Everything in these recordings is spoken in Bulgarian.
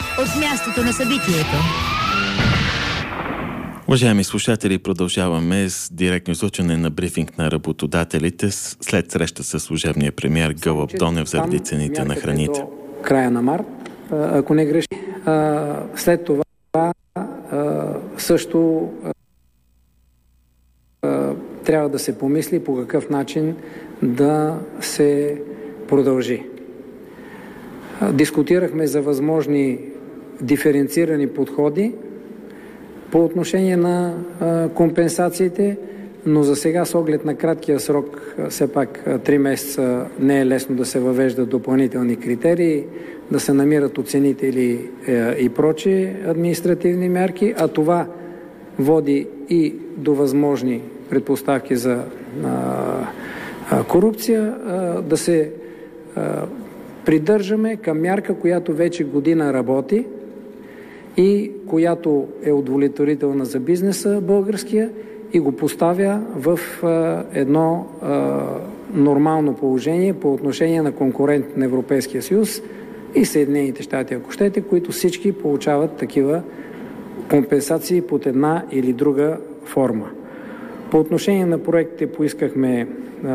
от мястото на събитието. Уважаеми слушатели, продължаваме с директно излъчване на брифинг на работодателите след среща с служебния премиер Гълъб Донев заради цените на храните. Края на март, ако не греши, след това също трябва да се помисли по какъв начин да се продължи. Дискутирахме за възможни диференцирани подходи по отношение на компенсациите, но за сега с оглед на краткия срок, все пак 3 месеца, не е лесно да се въвеждат допълнителни критерии, да се намират оценители и прочи административни мерки, а това води и до възможни предпоставки за корупция, да се придържаме към мярка, която вече година работи и която е удовлетворителна за бизнеса българския и го поставя в едно нормално положение по отношение на конкурент на Европейския съюз и Съединените щати, ако щете, които всички получават такива компенсации под една или друга форма. По отношение на проектите поискахме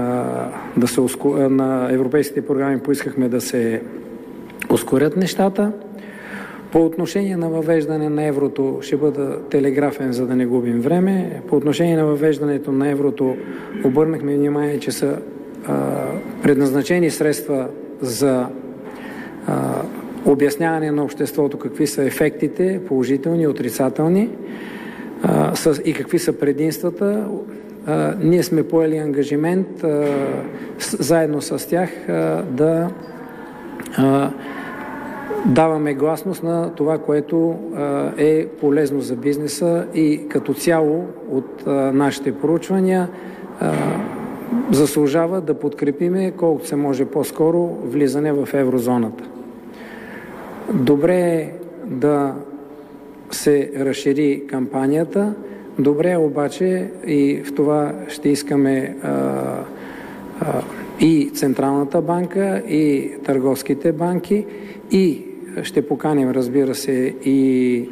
на европейските програми поискахме да се ускорят нещата. По отношение на въвеждане на еврото ще бъда телеграфен, за да не губим време. По отношение на въвеждането на еврото обърнахме внимание, че са предназначени средства за обясняване на обществото какви са ефектите, положителни и отрицателни, и какви са предимствата. Ние сме поели ангажимент заедно с тях да даваме гласност на това, което е полезно за бизнеса и като цяло от нашите проучвания заслужава да подкрепиме колкото се може по-скоро влизане в еврозоната. Добре е да се разшири кампанията, добре е обаче и в това ще искаме и Централната банка, и търговските банки, и ще поканим, разбира се, и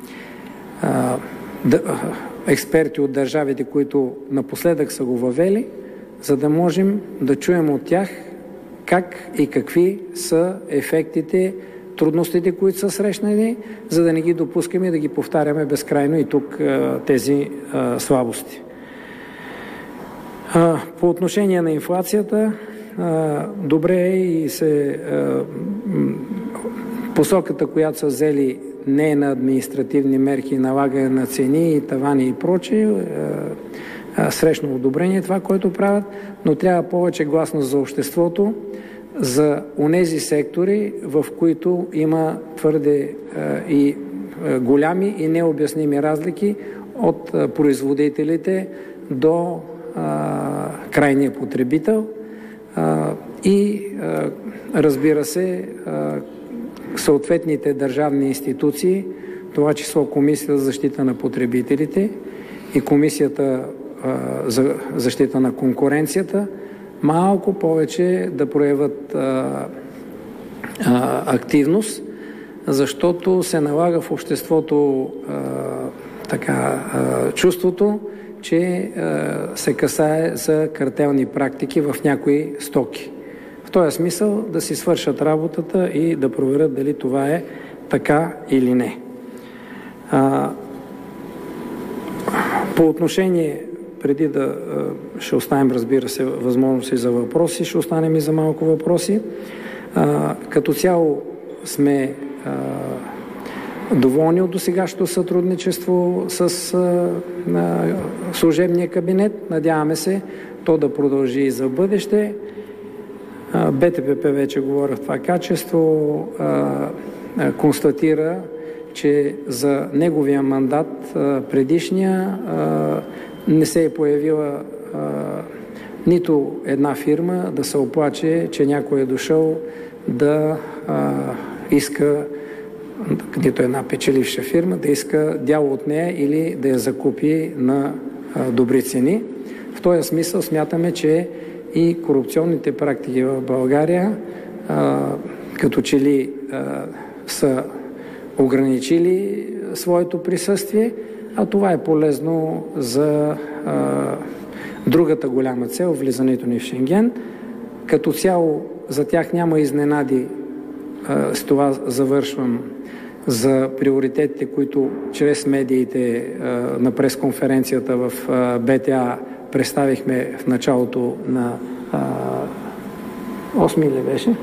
експерти от държавите, които напоследък са го въвели, за да можем да чуем от тях как и какви са ефектите, трудностите, които са срещнали, за да не ги допускаме да ги повтаряме безкрайно и тук тези слабости. По отношение на инфлацията, добре е и посоката, която са взели, не е на административни мерки, налагане на цени, тавани и прочее, срещно одобрение това, което правят, но трябва повече гласност за обществото, за онези сектори, в които има твърде и голями и необясними разлики от производителите до крайния потребител и разбира се съответните държавни институции, това число Комисията за защита на потребителите и Комисията за защита на конкуренцията, малко повече да проявят активност, защото се налага в обществото чувството, че се касае за картелни практики в някои стоки. В този смисъл да си свършат работата и да проверят дали това е така или не. По отношение, преди да ще оставим, разбира се, възможности за въпроси, ще останем и за малко въпроси. Като цяло сме доволни от досегашното сътрудничество с служебния кабинет. Надяваме се то да продължи и за бъдеще. БТПП вече говоря в това качество. Констатира, че за неговия мандат предишния не се е появила нито една фирма да се оплаче, че някой е дошъл да иска, нито една печеливша фирма, да иска дял от нея или да я закупи на добри цени. В този смисъл смятаме, че и корупционните практики в България като че ли са ограничили своето присъствие, а това е полезно за другата голяма цел, влизането ни в Шенген. Като цяло за тях няма изненади, с това завършвам, за приоритетите, които чрез медиите на пресконференцията в БТА представихме в началото на 8 ли беше?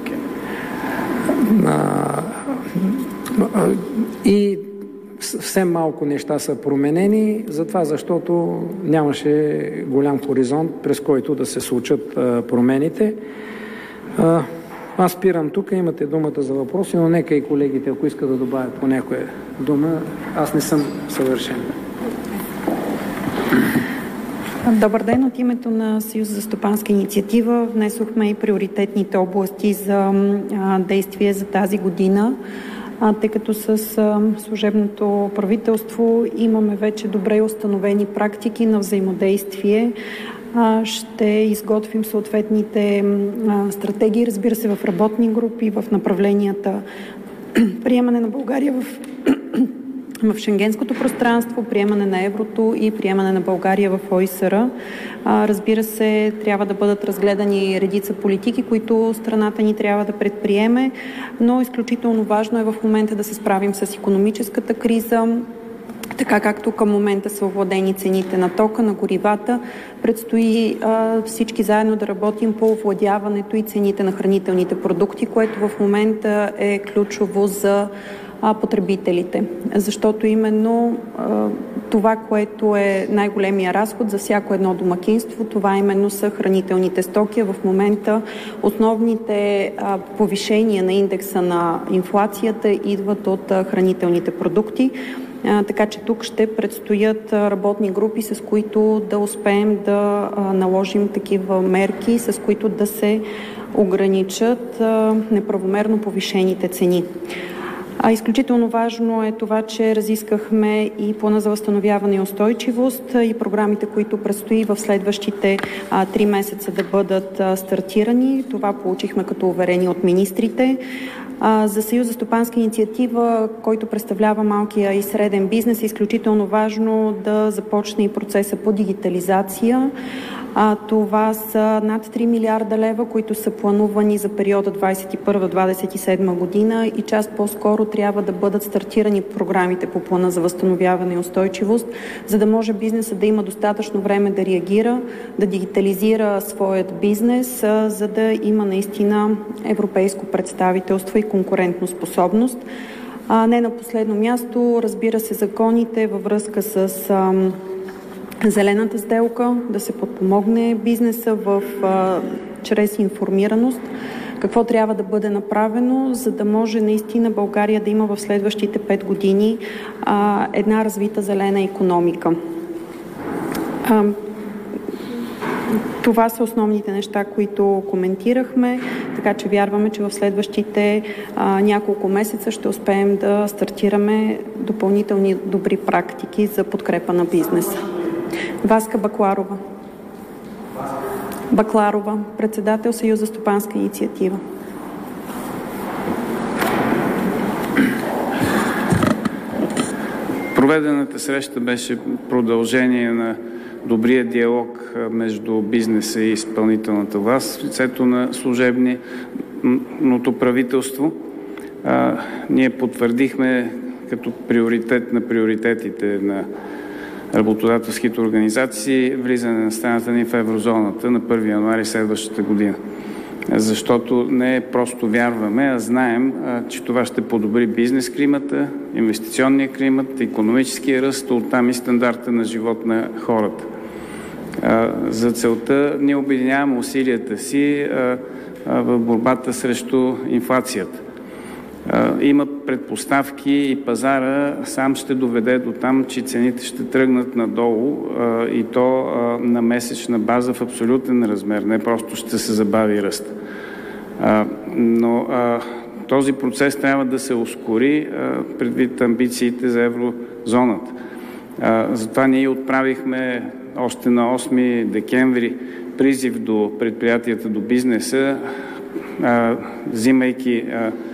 И съвсем малко неща са променени, затова защото нямаше голям хоризонт, през който да се случат промените. Аз спирам тук, имате думата за въпроси, но нека и колегите, ако искат да добавят по някоя дума, аз не съм съвършен. Добър ден! От името на Съюз за стопанска инициатива внесохме и приоритетните области за действие за тази година, тъй като с служебното правителство имаме вече добре установени практики на взаимодействие. Ще изготвим съответните стратегии, разбира се, в работни групи, в направленията приемане на България в шенгенското пространство, приемане на еврото и приемане на България в ОИСР. Разбира се, трябва да бъдат разгледани редица политики, които страната ни трябва да предприеме, но изключително важно е в момента да се справим с икономическата криза, така както към момента са овладени цените на тока, на горивата. Предстои всички заедно да работим по овладяването и цените на хранителните продукти, което в момента е ключово за потребителите. Защото именно това, което е най-големия разход за всяко едно домакинство, това именно са хранителните стоки. В момента основните повишения на индекса на инфлацията идват от хранителните продукти. Така че тук ще предстоят работни групи, с които да успеем да наложим такива мерки, с които да се ограничат неправомерно повишените цени. Изключително важно е това, че разискахме и плана за възстановяване и устойчивост и програмите, които предстои в следващите 3 месеца да бъдат стартирани. Това получихме като уверение от министрите. За Съюз за стопанска инициатива, който представлява малкия и среден бизнес, е изключително важно да започне и процеса по дигитализация. Това са над 3 милиарда лева, които са планувани за периода 2021-2027 година и част по-скоро трябва да бъдат стартирани програмите по плана за възстановяване и устойчивост, за да може бизнесът да има достатъчно време да реагира, да дигитализира своят бизнес, за да има наистина европейско представителство и конкурентоспособност. Не на последно място, разбира се, законите във връзка с зелената сделка, да се подпомогне бизнеса чрез информираност, какво трябва да бъде направено, за да може наистина България да има в следващите 5 години една развита зелена икономика. Това са основните неща, които коментирахме, така че вярваме, че в следващите няколко месеца ще успеем да стартираме допълнителни добри практики за подкрепа на бизнеса. Васка Бакларова, председател Съюз за стопанска инициатива. Проведената среща беше продължение на добрия диалог между бизнеса и изпълнителната власт в лицето на служебното правителство. Ние потвърдихме като приоритет на приоритетите на работодателските организации влизане на страната ни в еврозоната на 1 януари следващата година. Защото не просто вярваме, а знаем, че това ще подобри бизнес климата, инвестиционния климат, икономическия ръст, оттам и стандарта на живот на хората. За целта ние обединяваме усилията си в борбата срещу инфлацията. Има предпоставки и пазара сам ще доведе до там, че цените ще тръгнат надолу и то на месечна база в абсолютен размер, не просто ще се забави ръст. Но този процес трябва да се ускори предвид амбициите за еврозоната. Затова ние отправихме още на 8 декември призив до предприятията, до бизнеса, взимайки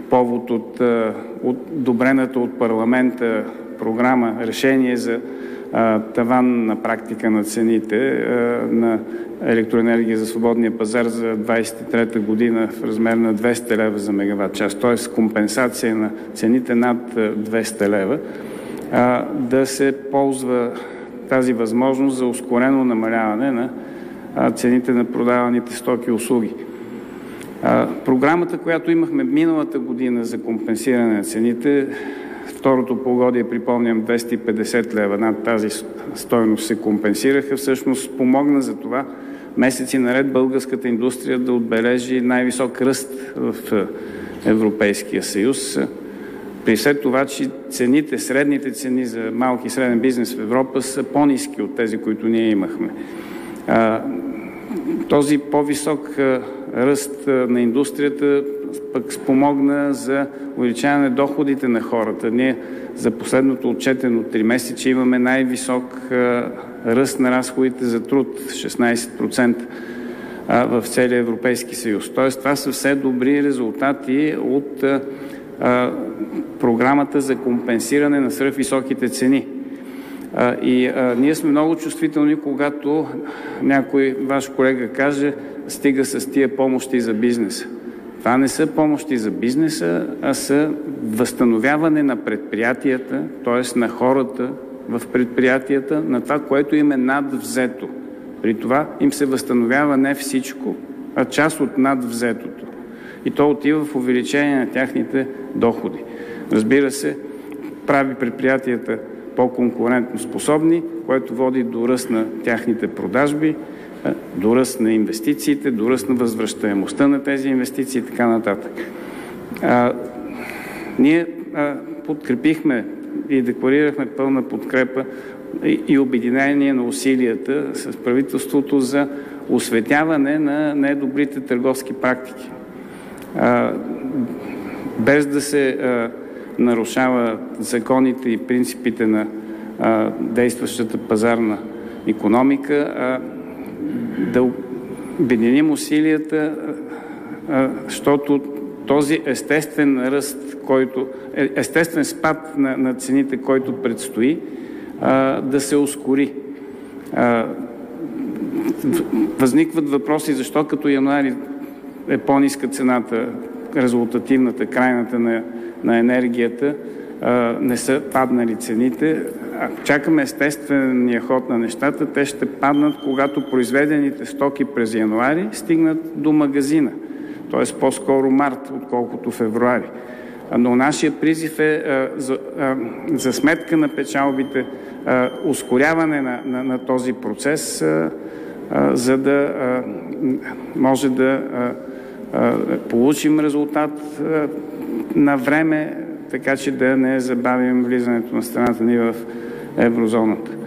повод от одобрената от парламента програма, решение за таван на практика на цените на електроенергия за свободния пазар за 2023 година в размер на 200 лева за мегаватт час, т.е. компенсация на цените над 200 лева, да се ползва тази възможност за ускорено намаляване на цените на продаваните стоки и услуги. Програмата, която имахме миналата година за компенсиране на цените, второто полугодие, припомням, 250 лева над тази стойност се компенсираха, всъщност помогна за това месеци наред българската индустрия да отбележи най-висок ръст в Европейския съюз. При все това, че цените, средните цени за малки и среден бизнес в Европа са по-ниски от тези, които ние имахме. Този по-висок ръст на индустрията пък спомогна за увеличаване на доходите на хората. Ние за последното отчетено 3 месеца имаме най-висок ръст на разходите за труд, 16% в целия Европейски съюз. Тоест, това са все добри резултати от програмата за компенсиране на свръхвисоките цени. Ние сме много чувствителни, когато някой ваш колега каже, стига с тия помощи за бизнеса. Това не са помощи за бизнеса, а са възстановяване на предприятията, т.е. на хората в предприятията, на това, което им е надвзето. При това им се възстановява не всичко, а част от надвзетото. И то отива в увеличение на тяхните доходи. Разбира се, прави предприятията по-конкурентно способни, което води до ръст на тяхните продажби, до ръст на инвестициите, до ръст на възвръщаемостта на тези инвестиции и така нататък. Ние подкрепихме и декларирахме пълна подкрепа и обединение на усилията с правителството за осветяване на недобрите търговски практики. Без да се нарушава законите и принципите на действащата пазарна икономика, да обединим усилията, защото този естествен ръст, естествен спад на цените, който предстои, да се ускори. Възникват въпроси, защо като януари е по-ниска цената, резултативната, крайната на енергията, не са паднали цените. Чакаме естествения ход на нещата. Те ще паднат, когато произведените стоки през януари стигнат до магазина. Т.е. по-скоро март, отколкото февруари. Но нашия призив е за сметка на печалбите, ускоряване на този процес, за да може да получим резултат на време, така че да не забавим влизането на страната ни в еврозоната.